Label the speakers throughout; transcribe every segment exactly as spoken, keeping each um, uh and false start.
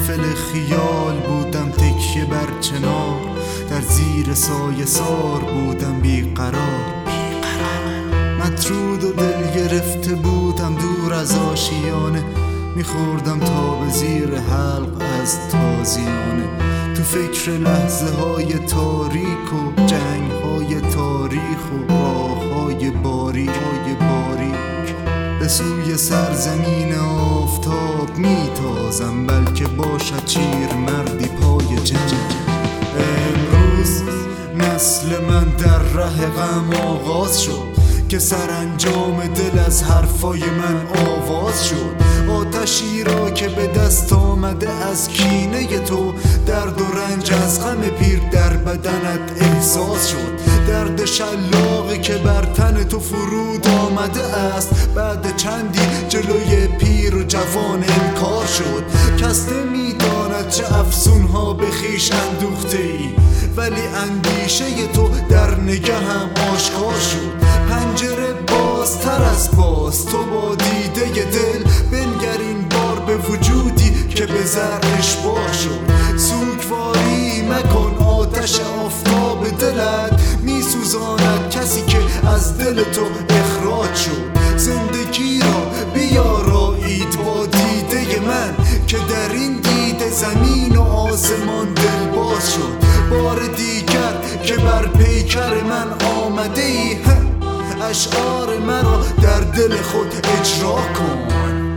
Speaker 1: محفل خیال بودم تکیه بر چنار، در زیر سایه سار بودم بیقرار. مطرود و دل گرفته بودم دور از آشیانه، میخوردم تا به زیر حلق از تازیانه. تو فکر لحظه های تاریک و جنگ های تاریخ و راه های باریک های باریک، به سوی سرزمین آفتاب میتازم، بلکه باشد چیر مردی پای جنگ. امروز نسل من در ره غم آغاز شد، که سرانجام دل از حرفای من آواز شد. آتشی را که به دست آمده از کینه تو، درد و رنج از غم پیر در بدنت احساس شد. درد شلاقی که بر تن تو فرود آمده است، بعد چندی جلوی پیر و جوان انکار شد. کس نمی‌داند چه افسونها به خویش اندوخته ای، ولی اندیشه تو در نگهم آشکار شد. پنجره بازتر از باز، تو با دیده دل بنگر این بار به وجودی که به زر اشباع شد. سوگواری مکن، آتش آفتاب دلت میسوزاند کسی که از دل تو اخراج شد. زندگی را بیارایید با دیده من، که در این دیده زمین و آسمان دل باز شد. بار دیگر که بر پیکر من آمده ای، اشعار مرا در دل خود اجرا کن،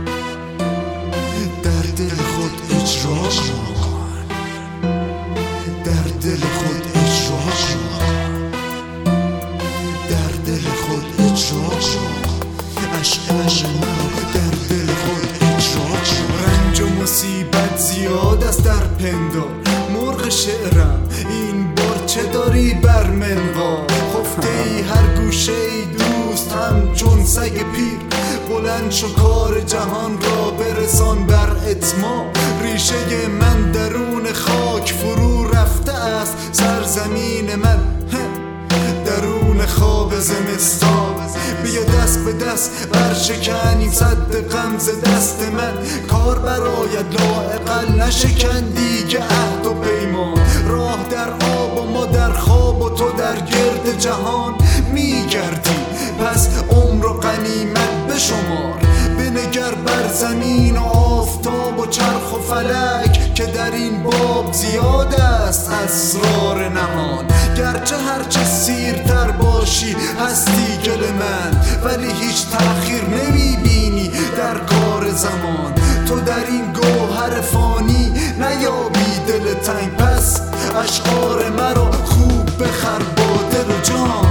Speaker 1: در دل خود اجرا کن، در دل خود اجرا کن، در دل خود اجرا کن، اشعار مرا در دل خود اجرا کن. رنج و مصیبت زیاد است در پندار، مرغ شعرم این بار چه داری بر منقار؟ خفته ای هر گوشه ای دوست همچون سگ پیر، بلند شو کار جهان را برسان بر اتمام. ریشه من درون خاک فرو رفته است، سرزمین من درون خواب زمستان. بیا دست به دست برشکنیم صد غم ز دست من، کار برایت لااقل نشکن دیگه عهد و پیمان. راه در آب و ما در خواب و تو در گرد جهان میگردی، پس عمر و غنیمت بشمار. بنگر بر زمین و آفتاب و چرخ و فلک، که در این باب زیاد است اسرار نهان. گرچه هرچه سیرتر باشی هستی گل من، ولی هیچ تأخیر نمیبینی در کار زمان. تو در این گوهر فانی نیابی دل تنگ، پس اشعار مرا خوب بخر با دل و جان.